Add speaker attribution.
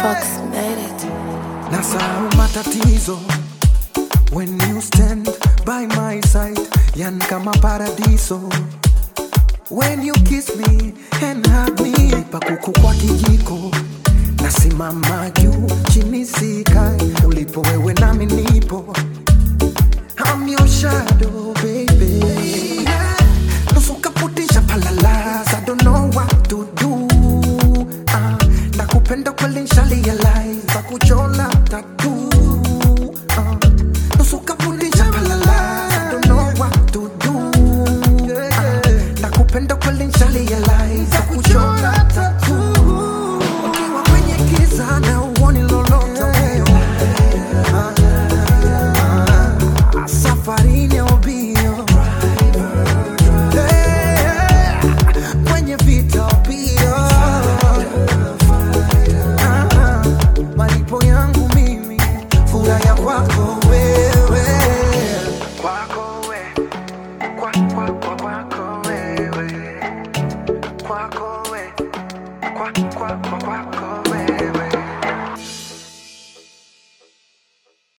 Speaker 1: Fox made it.
Speaker 2: Nasahau matatizo when you stand by my side, yan kama paradiso. When you kiss me and hug me, nipa kuku kwa kijiko, nasimama juu chini sikai, ulipo wewe nami nipo. I'm your shadow, baby. Nusuka putisha palalas, I don't know what to do. Nakupenda kweli nishalialize, kuchola tattoo. Nusuka putisha palalas, I don't know what to do. Nakupenda kweli nishalialize, kuchola tattoo. Ukiwa kwenye giza na uoni lolote wewe, safarini I'll be your driver. Kwenye vita I'll be your malipo yangu mimi, furaha kwako wewe, kwako wewe, kwako wewe, kwako wewe, kwako